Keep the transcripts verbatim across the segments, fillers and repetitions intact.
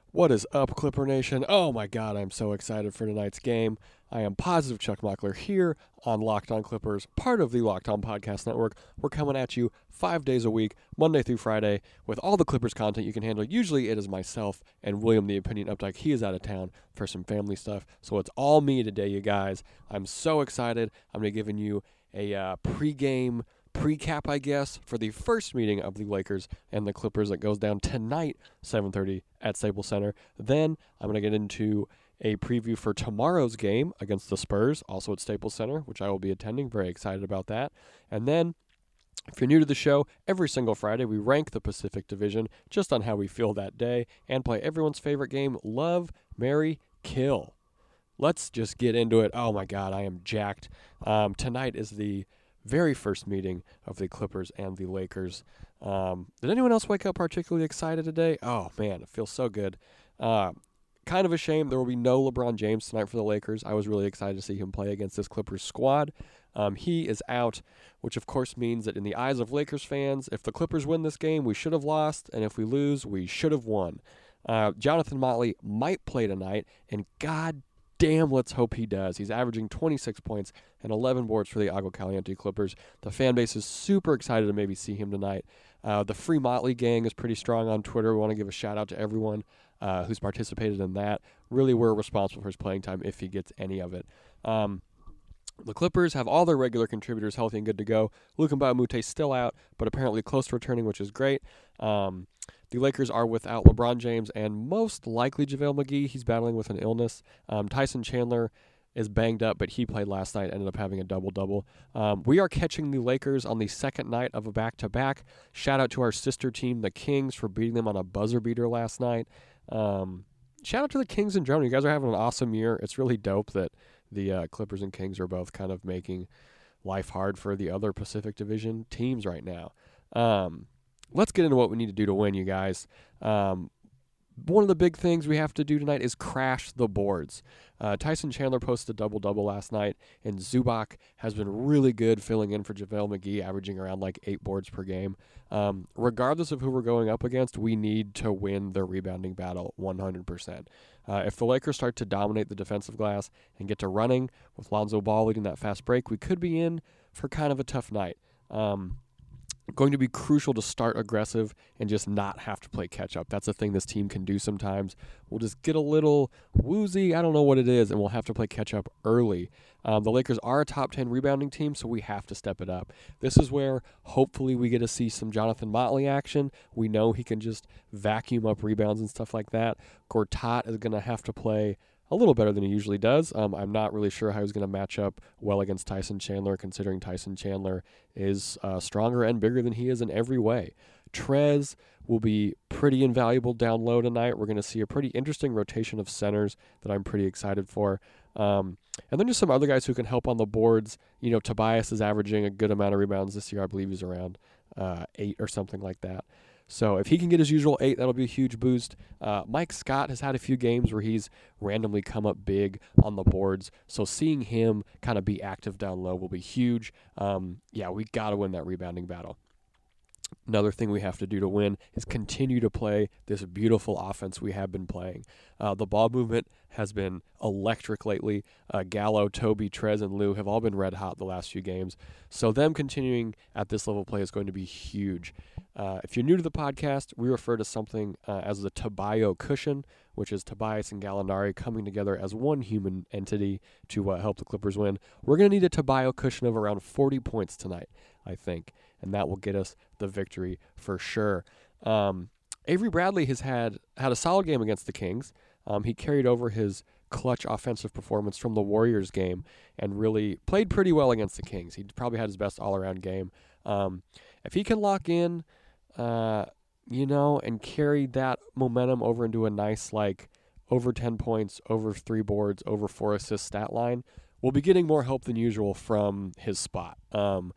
What is up, Clipper Nation? Oh my god, I'm so excited for tonight's game. I am positive Chuck Mockler here on Locked On Clippers, part of the Locked On Podcast Network. We're coming at you five days a week, Monday through Friday, with all the Clippers content you can handle. Usually it is myself and William the Opinion Updike. He is out of town for some family stuff, so it's all me today, you guys. I'm so excited. I'm going to be giving you a uh, pregame Pre-cap, I guess, for the first meeting of the Lakers and the Clippers that goes down tonight, seven thirty at Staples Center. Then I'm going to get into a preview for tomorrow's game against the Spurs, also at Staples Center, which I will be attending. Very excited about that. And then, if you're new to the show, every single Friday we rank the Pacific Division just on how we feel that day and play everyone's favorite game, Love, Marry, Kill. Let's just get into it. Oh my God, I am jacked. Um, tonight is the very first meeting of the Clippers and the Lakers. Um, did anyone else wake up particularly excited today? Oh, man, it feels so good. Uh, kind of a shame there will be no LeBron James tonight for the Lakers. I was really excited to see him play against this Clippers squad. Um, he is out, which of course means that in the eyes of Lakers fans, if the Clippers win this game, we should have lost, and if we lose, we should have won. Uh, Jonathan Motley might play tonight, and God damn, let's hope he does. He's averaging twenty-six points and eleven boards for the Agua Caliente Clippers. The fan base is super excited to maybe see him tonight. Uh, the Free Motley gang is pretty strong on Twitter. We want to give a shout out to everyone uh, who's participated in that. Really, we're responsible for his playing time if he gets any of it. Um, the Clippers have all their regular contributors healthy and good to go. Luka Mbamute still out, but apparently close to returning, which is great. Um, The Lakers are without LeBron James and most likely JaVale McGee. He's battling with an illness. Um, Tyson Chandler is banged up, but he played last night, ended up having a double-double. Um, we are catching the Lakers on the second night of a back-to-back. Shout out to our sister team, the Kings, for beating them on a buzzer beater last night. Um, shout out to the Kings in general. You guys are having an awesome year. It's really dope that the uh, Clippers and Kings are both kind of making life hard for the other Pacific Division teams right now. Um Let's get into what we need to do to win, you guys. Um, one of the big things we have to do tonight is crash the boards. Uh, Tyson Chandler posted a double-double last night, and Zubac has been really good filling in for JaVale McGee, averaging around like eight boards per game. Um, regardless of who we're going up against, we need to win the rebounding battle one hundred percent. Uh, if the Lakers start to dominate the defensive glass and get to running with Lonzo Ball leading that fast break, we could be in for kind of a tough night. Um Going to be crucial to start aggressive and just not have to play catch-up. That's a thing this team can do sometimes. We'll just get a little woozy, I don't know what it is, and we'll have to play catch-up early. Um, the Lakers are a top ten rebounding team, so we have to step it up. This is where hopefully we get to see some Jonathan Motley action. We know he can just vacuum up rebounds and stuff like that. Gortat is going to have to play a little better than he usually does. Um, I'm not really sure how he's going to match up well against Tyson Chandler, considering Tyson Chandler is uh, stronger and bigger than he is in every way. Trez will be pretty invaluable down low tonight. We're going to see a pretty interesting rotation of centers that I'm pretty excited for. Um, and then just some other guys who can help on the boards. You know, Tobias is averaging a good amount of rebounds this year. I believe he's around uh, eight or something like that. So if he can get his usual eight, that'll be a huge boost. Uh, Mike Scott has had a few games where he's randomly come up big on the boards. So seeing him kind of be active down low will be huge. Um, yeah, we got to win that rebounding battle. Another thing we have to do to win is continue to play this beautiful offense we have been playing. Uh, the ball movement has been electric lately. Uh, Gallo, Toby, Trez, and Lou have all been red hot the last few games. So them continuing at this level of play is going to be huge. Uh, if you're new to the podcast, we refer to something uh, as the Tabayo cushion, which is Tobias and Gallinari coming together as one human entity to uh, help the Clippers win. We're going to need a Tabayo cushion of around forty points tonight, I think, and that will get us the victory for sure. Um, Avery Bradley has had, had a solid game against the Kings. Um, he carried over his clutch offensive performance from the Warriors game and really played pretty well against the Kings. He probably had his best all-around game. Um, if he can lock in, uh, you know, and carry that momentum over into a nice, like, over ten points, over three boards, over four assists stat line, we'll be getting more help than usual from his spot. Um,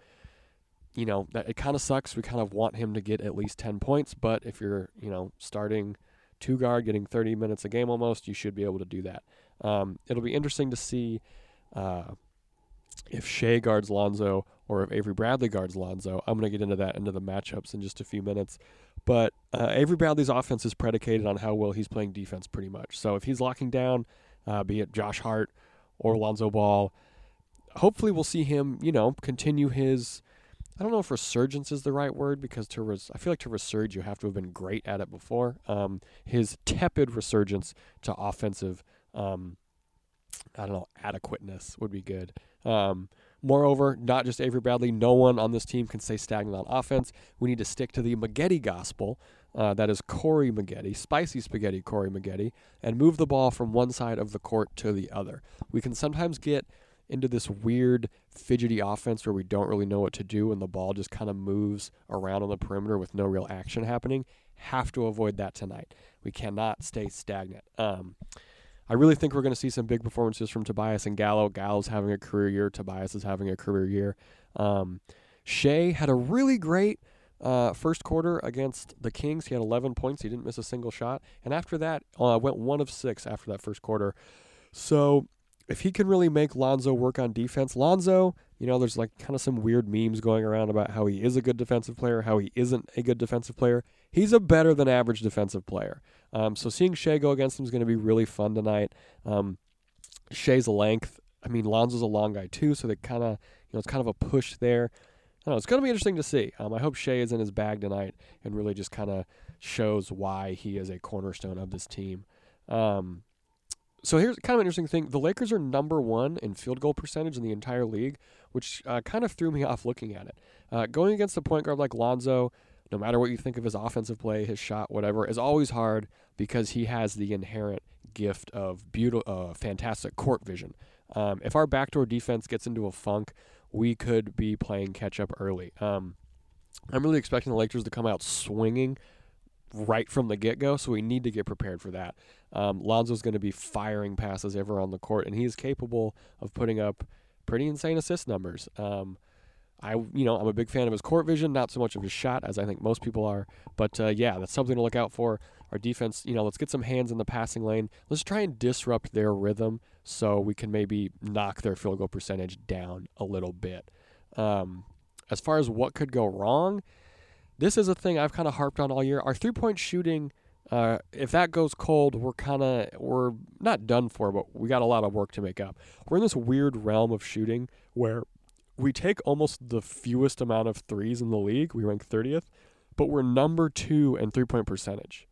you know, that it kind of sucks. We kind of want him to get at least ten points, but if you're, you know, starting two guard, getting thirty minutes a game almost, you should be able to do that. Um, it'll be interesting to see uh, if Shea guards Lonzo or if Avery Bradley guards Lonzo. I'm going to get into that into the matchups in just a few minutes. But uh, Avery Bradley's offense is predicated on how well he's playing defense pretty much. So if he's locking down, uh, be it Josh Hart or Lonzo Ball, hopefully we'll see him, you know, continue his, I don't know if resurgence is the right word, because to res- I feel like to resurge you have to have been great at it before. Um, his tepid resurgence to offensive, um, I don't know, adequateness would be good. Um, moreover, not just Avery Bradley, no one on this team can stay stagnant on offense. We need to stick to the Maggette gospel. Uh, that is Corey Maggette, spicy spaghetti Corey Maggette, and move the ball from one side of the court to the other. We can sometimes get into this weird fidgety offense where we don't really know what to do and the ball just kind of moves around on the perimeter with no real action happening. Have to avoid that tonight. We cannot stay stagnant. Um, I really think we're going to see some big performances from Tobias and Gallo. Gallo's having a career year. Tobias is having a career year. Um, Shea had a really great uh, first quarter against the Kings. He had eleven points. He didn't miss a single shot. And after that, uh, went one of six after that first quarter. So if he can really make Lonzo work on defense, Lonzo, you know, there's like kind of some weird memes going around about how he is a good defensive player, how he isn't a good defensive player. He's a better than average defensive player. Um, so seeing Shea go against him is going to be really fun tonight. Um, Shea's length, I mean, Lonzo's a long guy too, so they kind of, you know, it's kind of a push there. I don't know, it's going to be interesting to see. Um, I hope Shea is in his bag tonight and really just kind of shows why he is a cornerstone of this team. Um, So here's kind of an interesting thing. The Lakers are number one in field goal percentage in the entire league, which uh, kind of threw me off looking at it. Uh, going against a point guard like Lonzo, no matter what you think of his offensive play, his shot, whatever, is always hard because he has the inherent gift of beautiful, uh, fantastic court vision. Um, if our backdoor defense gets into a funk, we could be playing catch-up early. Um, I'm really expecting the Lakers to come out swinging right from the get-go, so we need to get prepared for that. Um, Lonzo's going to be firing passes ever on the court, and he's capable of putting up pretty insane assist numbers. Um, I, you know, I'm a big fan of his court vision, not so much of his shot, as I think most people are. But uh, yeah, that's something to look out for. Our defense, you know, let's get some hands in the passing lane. Let's try and disrupt their rhythm so we can maybe knock their field goal percentage down a little bit. Um, as far as what could go wrong, this is a thing I've kind of harped on all year. Our three-point shooting, uh, if that goes cold, we're kind of, we're not done for, but we got a lot of work to make up. We're in this weird realm of shooting where we take almost the fewest amount of threes in the league. We rank thirtieth, but we're number two in three-point percentage.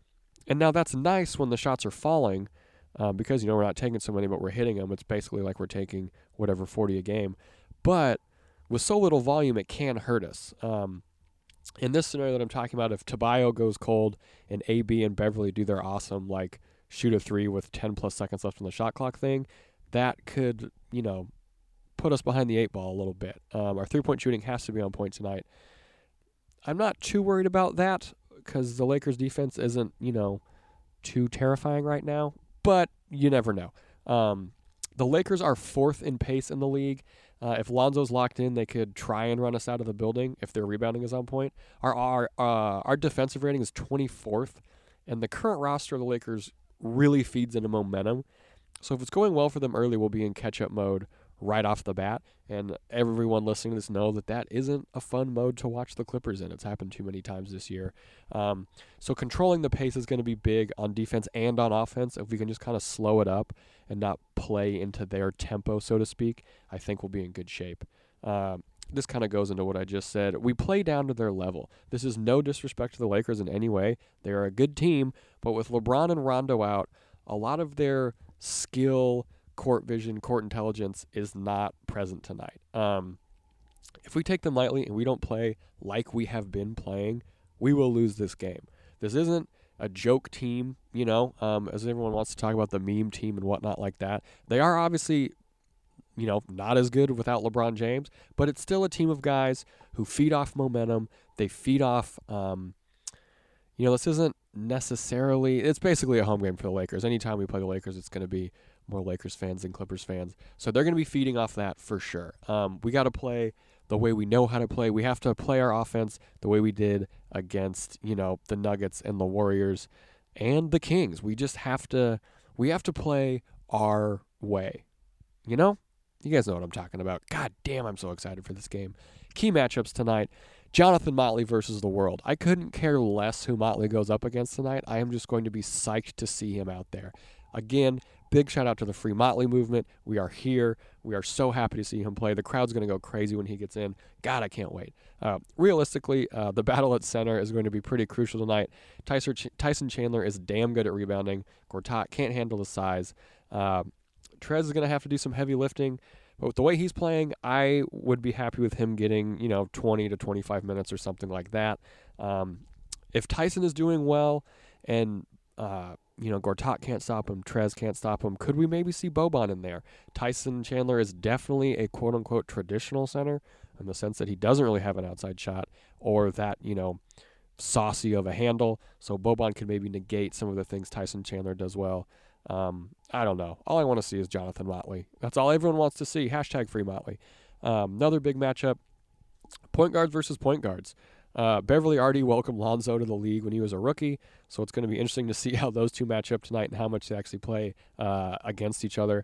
And now that's nice when the shots are falling uh, because, you know, we're not taking so many, but we're hitting them. It's basically like we're taking whatever, forty a game. But with so little volume, it can hurt us. Um, in this scenario that I'm talking about, if Tobias goes cold and A B and Beverly do their awesome, like, shoot a three with ten plus seconds left on the shot clock thing, that could, you know, put us behind the eight ball a little bit. Um, our three-point shooting has to be on point tonight. I'm not too worried about that because the Lakers' defense isn't, you know, too terrifying right now, but you never know. Um, the Lakers are fourth in pace in the league. Uh, if Lonzo's locked in, they could try and run us out of the building if their rebounding is on point. Our our uh, our defensive rating is twenty-fourth, and the current roster of the Lakers really feeds into momentum. So if it's going well for them early, we'll be in catch-up mode right off the bat, and everyone listening to this knows that that isn't a fun mode to watch the Clippers in. It's happened too many times this year. Um, so controlling the pace is going to be big on defense and on offense. If we can just kind of slow it up and not play into their tempo, so to speak, I think we'll be in good shape. Um, this kind of goes into what I just said. We play down to their level. This is no disrespect to the Lakers in any way. They're a good team, but with LeBron and Rondo out, a lot of their skill, court vision, court intelligence is not present tonight. Um, if we take them lightly and we don't play like we have been playing, we will lose this game. This isn't a joke team, you know, um, as everyone wants to talk about the meme team and whatnot like that. They are obviously, you know, not as good without LeBron James, but it's still a team of guys who feed off momentum. They feed off, um, you know, this isn't necessarily, it's basically a home game for the Lakers. Anytime we play the Lakers, it's going to be more Lakers fans than Clippers fans. So they're going to be feeding off that for sure. Um, we got to play the way we know how to play. We have to play our offense the way we did against, you know, the Nuggets and the Warriors and the Kings. We just have to, we have to play our way, you know? You guys know what I'm talking about. God damn, I'm so excited for this game. Key matchups tonight. Jonathan Motley versus the world. I couldn't care less who Motley goes up against tonight. I am just going to be psyched to see him out there. Again, big shout out to the Free Motley movement. We are here. We are so happy to see him play. The crowd's going to go crazy when he gets in. God, I can't wait. Uh, realistically, uh, the battle at center is going to be pretty crucial tonight. Tyson, Ch- Tyson Chandler is damn good at rebounding. Gortat can't handle the size. Uh, Trez is going to have to do some heavy lifting. But with the way he's playing, I would be happy with him getting, you know, twenty to twenty-five minutes or something like that. Um, if Tyson is doing well and, uh, you know, Gortat can't stop him, Trez can't stop him, could we maybe see Boban in there? Tyson Chandler is definitely a quote-unquote traditional center in the sense that he doesn't really have an outside shot or that, you know, saucy of a handle. So Boban could maybe negate some of the things Tyson Chandler does well. Um, I don't know. All I want to see is Jonathan Motley. That's all everyone wants to see. Hashtag Free Motley. Um, another big matchup, point guards versus point guards. Uh, Beverly already welcomed Lonzo to the league when he was a rookie, so it's going to be interesting to see how those two match up tonight and how much they actually play uh, against each other.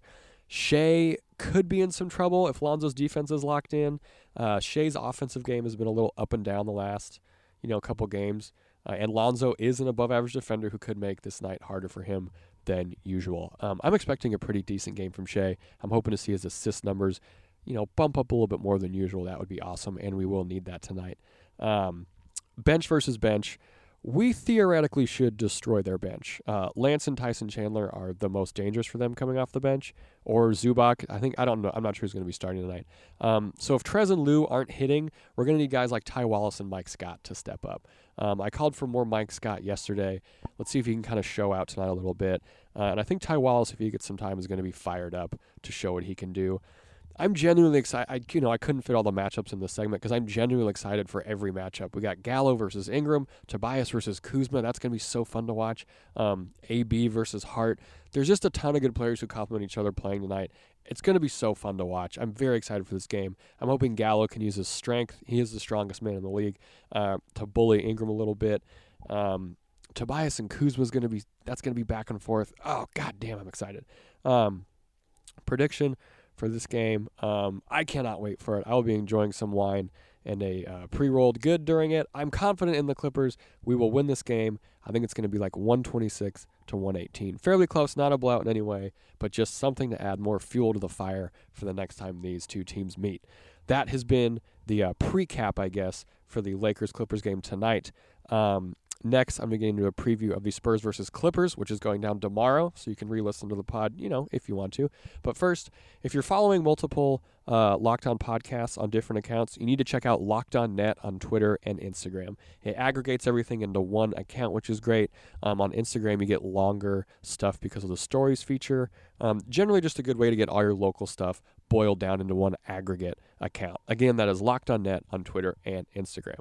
Shea could be in some trouble if Lonzo's defense is locked in. Uh, Shea's offensive game has been a little up and down the last, you know, couple games, uh, and Lonzo is an above-average defender who could make this night harder for him than usual. Um, I'm expecting a pretty decent game from Shea. I'm hoping to see his assist numbers, you know, bump up a little bit more than usual. That would be awesome, and we will need that tonight. Um, bench versus bench. We theoretically should destroy their bench. Uh, Lance and Tyson Chandler are the most dangerous for them coming off the bench, or Zubac. I think I don't know. I'm not sure who's going to be starting tonight. Um, so if Trez and Lou aren't hitting, we're going to need guys like Ty Wallace and Mike Scott to step up. Um, I called for more Mike Scott yesterday. Let's see if he can kind of show out tonight a little bit. Uh, and I think Ty Wallace, if he gets some time, is going to be fired up to show what he can do. I'm genuinely excited. I, you know, I couldn't fit all the matchups in this segment because I'm genuinely excited for every matchup. We got Gallo versus Ingram, Tobias versus Kuzma. That's going to be so fun to watch. Um, A B versus Hart. There's just a ton of good players who complement each other playing tonight. It's going to be so fun to watch. I'm very excited for this game. I'm hoping Gallo can use his strength. He is the strongest man in the league uh, to bully Ingram a little bit. Um, Tobias and Kuzma is going to be, that's going to be back and forth. Oh, god damn, I'm excited. Um, prediction for this game. Um, I cannot wait for it. I will be enjoying some wine and a uh, pre-rolled good during it. I'm confident in the Clippers. We will win this game. I think it's going to be like one twenty-six to one eighteen. Fairly close, not a blowout in any way, but just something to add more fuel to the fire for the next time these two teams meet. That has been the uh, pre-cap, I guess, for the Lakers-Clippers game tonight. Um, Next, I'm going to get into a preview of the Spurs versus Clippers, which is going down tomorrow, so you can re-listen to the pod, you know, if you want to. But first, if you're following multiple uh, Locked On podcasts on different accounts, you need to check out Locked On Net on Twitter and Instagram. It aggregates everything into one account, which is great. Um, on Instagram, you get longer stuff because of the stories feature. Um, generally, just a good way to get all your local stuff boiled down into one aggregate account. Again, that is Locked On Net on Twitter and Instagram.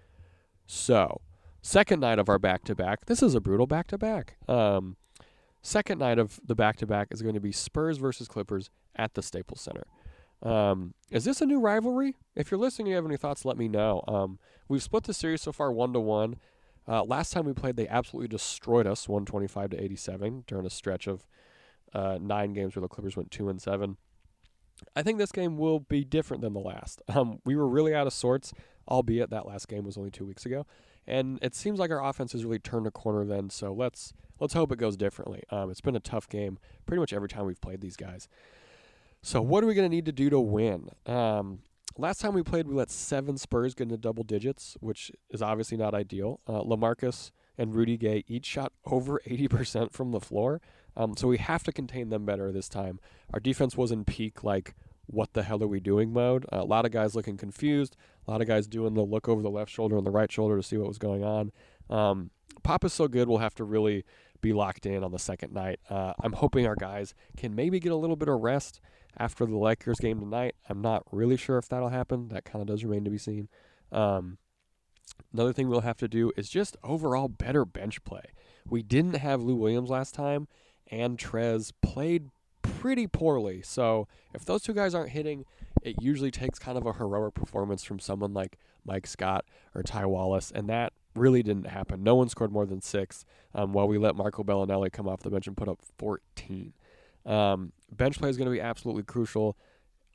So, second night of our back-to-back. This is a brutal back-to-back. Um, second night of the back-to-back is going to be Spurs versus Clippers at the Staples Center. Um, is this a new rivalry? If you're listening and you have any thoughts, let me know. Um, we've split the series so far one to one. Uh, last time we played, they absolutely destroyed us, one twenty-five to eighty-seven, during a stretch of uh, nine games where the Clippers went two and seven. I think this game will be different than the last. Um, we were really out of sorts, albeit that last game was only two weeks ago. And it seems like our offense has really turned a corner then, so let's let's hope it goes differently. Um, it's been a tough game pretty much every time we've played these guys. So what are we going to need to do to win? Um, last time we played, we let seven Spurs get into double digits, which is obviously not ideal. Uh, LaMarcus and Rudy Gay each shot over eighty percent from the floor, um, so we have to contain them better this time. Our defense was in peak, like, what the hell are we doing mode. Uh, a lot of guys looking confused. A lot of guys doing the look over the left shoulder and the right shoulder to see what was going on. Um, Pop is so good, we'll have to really be locked in on the second night. Uh, I'm hoping our guys can maybe get a little bit of rest after the Lakers game tonight. I'm not really sure if that'll happen. That kind of does remain to be seen. Um, another thing we'll have to do is just overall better bench play. We didn't have Lou Williams last time, and Trez played pretty poorly. So if those two guys aren't hitting, it usually takes kind of a heroic performance from someone like Mike Scott or Ty Wallace, and that really didn't happen. No one scored more than six, um, while we let Marco Bellinelli come off the bench and put up fourteen. Um, bench play is going to be absolutely crucial.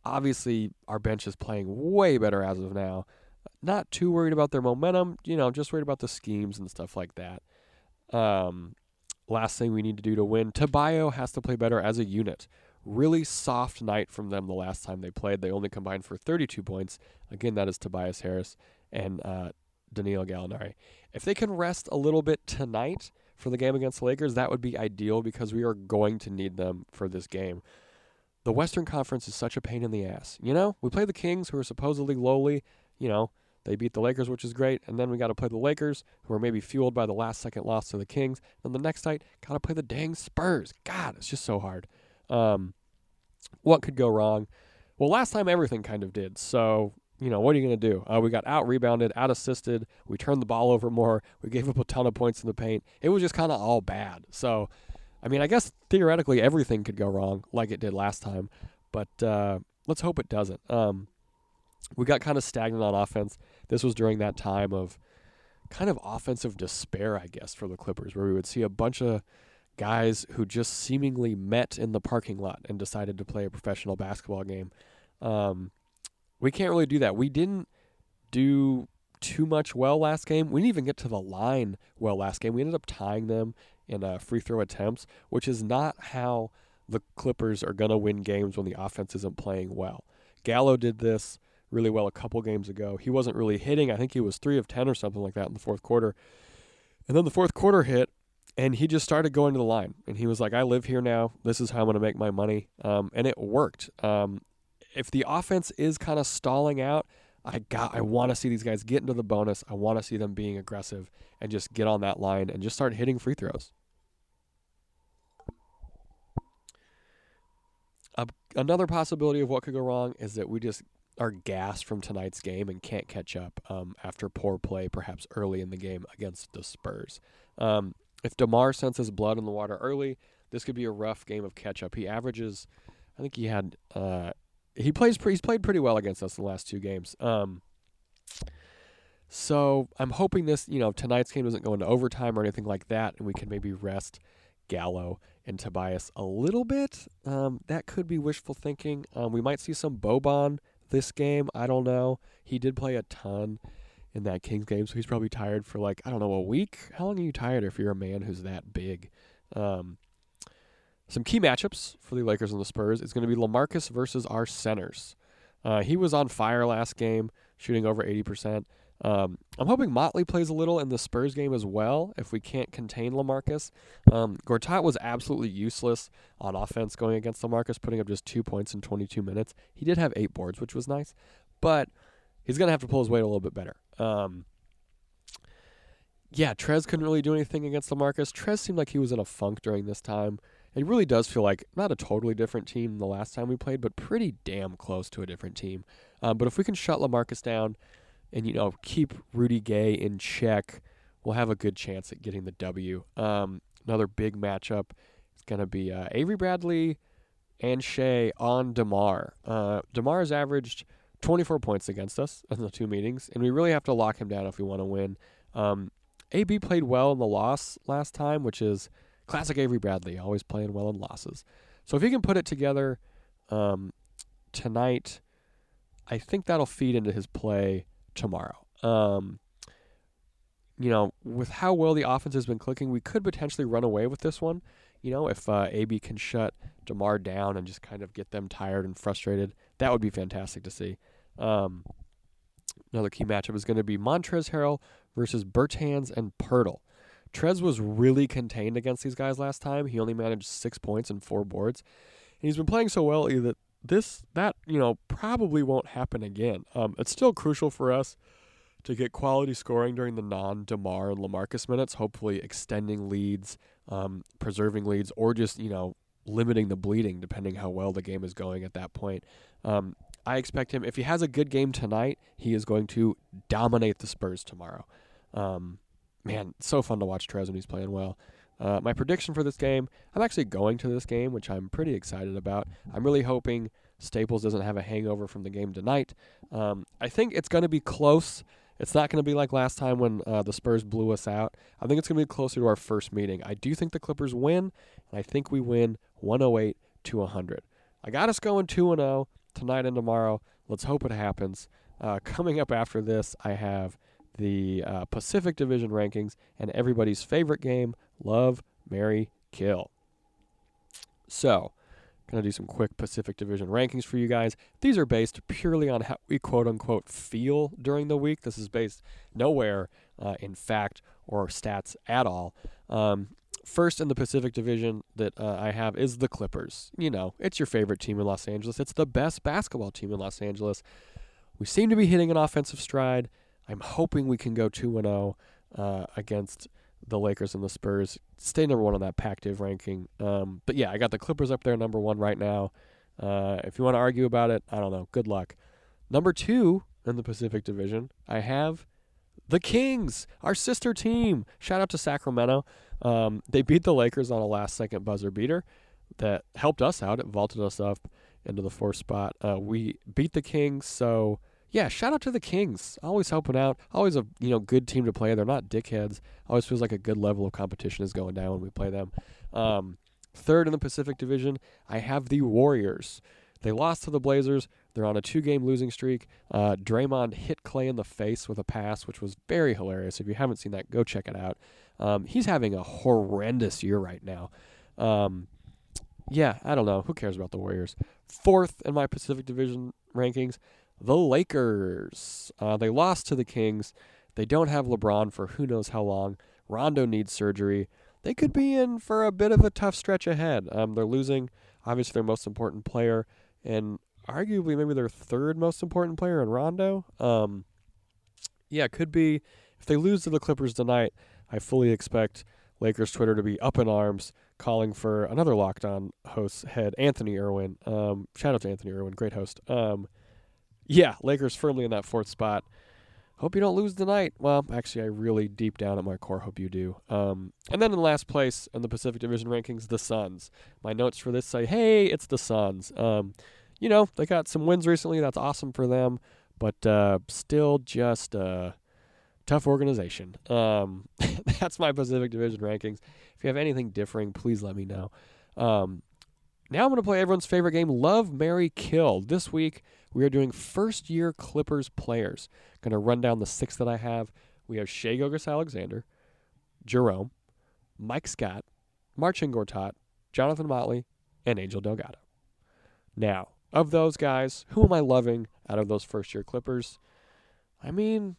Obviously, our bench is playing way better as of now. Not too worried about their momentum, you know, just worried about the schemes and stuff like that. Um, last thing we need to do to win, Tabayo has to play better as a unit. Really soft night from them the last time they played. They only combined for thirty-two points. Again, that is Tobias Harris and uh, Danilo Gallinari. If they can rest a little bit tonight for the game against the Lakers, that would be ideal because we are going to need them for this game. The Western Conference is such a pain in the ass. You know, we play the Kings, who are supposedly lowly. You know, they beat the Lakers, which is great. And then we got to play the Lakers, who are maybe fueled by the last-second loss to the Kings. And the next night, got to play the dang Spurs. God, it's just so hard. Um, what could go wrong? Well, last time everything kind of did. So, you know, what are you going to do? Uh, we got out-rebounded, out-assisted. We turned the ball over more. We gave up a ton of points in the paint. It was just kind of all bad. So, I mean, I guess theoretically everything could go wrong like it did last time. But uh, let's hope it doesn't. Um, we got kind of stagnant on offense. This was during that time of kind of offensive despair, I guess, for the Clippers, where we would see a bunch of guys who just seemingly met in the parking lot and decided to play a professional basketball game. Um, we can't really do that. We didn't do too much well last game. We didn't even get to the line well last game. We ended up tying them in uh, free throw attempts, which is not how the Clippers are going to win games when the offense isn't playing well. Gallo did this really well a couple games ago. He wasn't really hitting. I think he was three of ten or something like that in the fourth quarter. And then the fourth quarter hit, and he just started going to the line. And he was like, I live here now. This is how I'm going to make my money. Um, and it worked. Um, if the offense is kind of stalling out, I got. I want to see these guys get into the bonus. I want to see them being aggressive and just get on that line and just start hitting free throws. Uh, another possibility of what could go wrong is that we just are gassed from tonight's game and can't catch up um, after poor play, perhaps early in the game against the Spurs. Um, if DeMar senses blood in the water early, this could be a rough game of catch-up. He averages, I think he had, uh, he plays, he's played pretty well against us in the last two games. Um, so I'm hoping this, you know, tonight's game doesn't go into overtime or anything like that, and we can maybe rest Gallo and Tobias a little bit. Um, that could be wishful thinking. Um, we might see some Boban this game. I don't know. He did play a ton in that Kings game, so he's probably tired for like, I don't know, a week? How long are you tired if you're a man who's that big? Um, some key matchups for the Lakers and the Spurs is going to be LaMarcus versus our centers. Uh, he was on fire last game, shooting over eighty percent. Um, I'm hoping Motley plays a little in the Spurs game as well if we can't contain LaMarcus. Um, Gortat was absolutely useless on offense going against LaMarcus, putting up just two points in twenty-two minutes. He did have eight boards, which was nice, but he's going to have to pull his weight a little bit better. Um, yeah, Trez couldn't really do anything against LaMarcus. Trez seemed like he was in a funk during this time. It really does feel like not a totally different team than the last time we played, but pretty damn close to a different team. Um, but if we can shut LaMarcus down and, you know, keep Rudy Gay in check, we'll have a good chance at getting the W. Um, another big matchup is going to be uh, Avery Bradley and Shea on DeMar. Uh, DeMar has averaged twenty-four points against us in the two meetings, and we really have to lock him down if we want to win. Um, A B played well in the loss last time, which is classic Avery Bradley, always playing well in losses. So if he can put it together um, tonight, I think that'll feed into his play tomorrow. Um, you know, with how well the offense has been clicking, we could potentially run away with this one. You know, if uh, A B can shut DeMar down and just kind of get them tired and frustrated, that would be fantastic to see. Um, another key matchup is going to be Montrezl Harrell versus Bertans and Poeltl. Trez was really contained against these guys last time. He only managed six points and four boards. And he's been playing so well that this, that, you know, probably won't happen again. Um, it's still crucial for us to get quality scoring during the non-DeMar and LaMarcus minutes, hopefully extending leads, um, preserving leads, or just, you know, limiting the bleeding depending how well the game is going at that point. Um, I expect him, if he has a good game tonight, he is going to dominate the Spurs tomorrow. Um, man, it's so fun to watch Trez when he's playing well. Uh, my prediction for this game, I'm actually going to this game, which I'm pretty excited about. I'm really hoping Staples doesn't have a hangover from the game tonight. Um, I think it's going to be close. It's not going to be like last time when uh, the Spurs blew us out. I think it's going to be closer to our first meeting. I do think the Clippers win, and I think we win one oh eight to one hundred. I got us going two and oh. tonight and tomorrow. Let's hope it happens. Uh, coming up after this, I have the uh, Pacific Division rankings and everybody's favorite game, Love, Marry, Kill. So, going to do some quick Pacific Division rankings for you guys. These are based purely on how we quote-unquote feel during the week. This is based nowhere uh, in fact or stats at all. Um, first in the Pacific Division that uh, I have is the Clippers. You know, it's your favorite team in Los Angeles. It's the best basketball team in Los Angeles. We seem to be hitting an offensive stride. I'm hoping we can go two and oh uh, against the Lakers and the Spurs, stay number one on that Pac-Div ranking. Um, but yeah, I got the Clippers up there number one right now. Uh, if you want to argue about it, I don't know. Good luck. Number two in the Pacific Division, I have the Kings, our sister team. Shout out to Sacramento. Um, they beat the Lakers on a last-second buzzer beater that helped us out. It vaulted us up into the fourth spot. Uh, we beat the Kings, so... yeah, shout out to the Kings. Always helping out. Always a you know good team to play. They're not dickheads. Always feels like a good level of competition is going down when we play them. Um, third in the Pacific Division, I have the Warriors. They lost to the Blazers. They're on a two-game losing streak. Uh, Draymond hit Clay in the face with a pass, which was very hilarious. If you haven't seen that, go check it out. Um, he's having a horrendous year right now. Um, yeah, I don't know. Who cares about the Warriors? Fourth in my Pacific Division rankings, the Lakers. Uh, they lost to the Kings. They don't have LeBron for who knows how long. Rondo needs surgery. They could be in for a bit of a tough stretch ahead. Um, they're losing, obviously, their most important player, and arguably maybe their third most important player in Rondo. Um, yeah, could be. If they lose to the Clippers tonight, I fully expect Lakers Twitter to be up in arms, calling for another Locked On host head, Anthony Irwin. Um, shout out to Anthony Irwin, great host. Um, Yeah, Lakers firmly in that fourth spot. Hope you don't lose tonight. Well, actually, I really deep down at my core hope you do. Um, and then in last place in the Pacific Division rankings, the Suns. My notes for this say, hey, it's the Suns. Um, you know, they got some wins recently. That's awesome for them. But uh, still just a tough organization. Um, that's my Pacific Division rankings. If you have anything differing, please let me know. Um, now I'm going to play everyone's favorite game, Love, Marry, Kill. This week, we are doing first-year Clippers players. Going to run down the six that I have. We have Shai Gilgeous-Alexander, Jerome, Mike Scott, Marcin Gortat, Jonathan Motley, and Angel Delgado. Now, of those guys, who am I loving out of those first-year Clippers? I mean,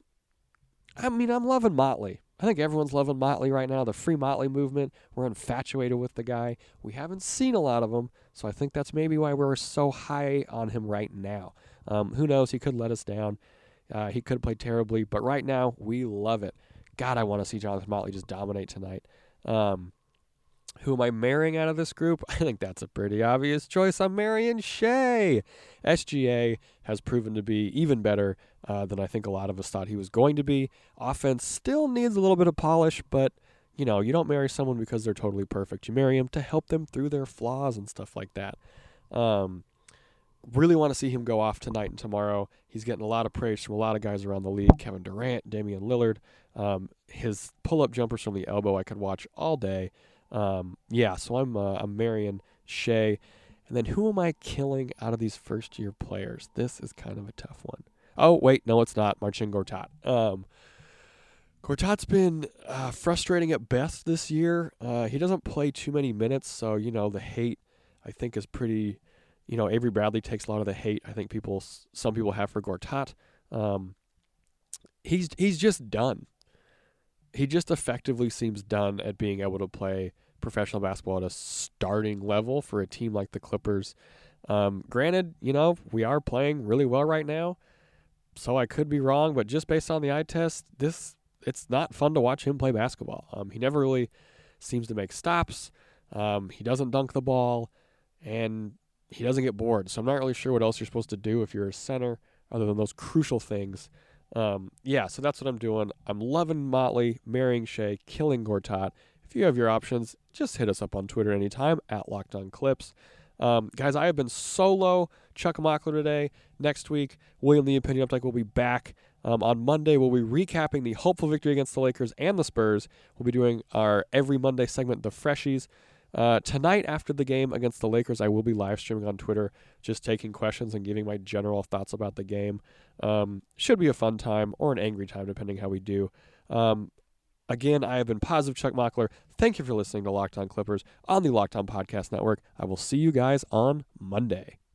I mean, I'm loving Motley. I think everyone's loving Motley right now. The Free Motley movement, we're infatuated with the guy. We haven't seen a lot of him, so I think that's maybe why we're so high on him right now. Um, who knows? He could let us down. Uh, he could play terribly, but right now, we love it. God, I want to see Jonathan Motley just dominate tonight. Um, who am I marrying out of this group? I think that's a pretty obvious choice. I'm marrying Shai. S G A has proven to be even better uh, than I think a lot of us thought he was going to be. Offense still needs a little bit of polish, but you know, you don't marry someone because they're totally perfect. You marry them to help them through their flaws and stuff like that. Um, really want to see him go off tonight and tomorrow. He's getting a lot of praise from a lot of guys around the league. Kevin Durant, Damian Lillard. Um, his pull-up jumpers from the elbow I could watch all day. Um, yeah, so I'm uh, I'm marrying Shai. And then who am I killing out of these first-year players? This is kind of a tough one. Oh, wait, no, it's not. Marcin Gortat. Um, Gortat's been uh, frustrating at best this year. Uh, he doesn't play too many minutes, so, you know, the hate, I think, is pretty, you know, Avery Bradley takes a lot of the hate I think people, some people have for Gortat. Um, he's he's just done. He just effectively seems done at being able to play professional basketball at a starting level for a team like the Clippers. Um, granted, you know, we are playing really well right now, so I could be wrong, but just based on the eye test, this it's not fun to watch him play basketball. Um, he never really seems to make stops. Um, he doesn't dunk the ball, and he doesn't get bored. So I'm not really sure what else you're supposed to do if you're a center other than those crucial things. Um, yeah, so that's what I'm doing. I'm loving Motley, marrying Shai, killing Gortat. If you have your options, just hit us up on Twitter anytime, at Locked On Clips. Um, guys, I have been solo Chuck Mockler today. Next week, William the Opinion Updike will be back. Um, on Monday, we'll be recapping the hopeful victory against the Lakers and the Spurs. We'll be doing our every Monday segment, The Freshies. Uh, tonight after the game against the Lakers, I will be live streaming on Twitter, just taking questions and giving my general thoughts about the game. Um, should be a fun time or an angry time, depending how we do. Um, again, I have been Positive Chuck Mockler. Thank you for listening to Locked On Clippers on the Locked On Podcast Network. I will see you guys on Monday.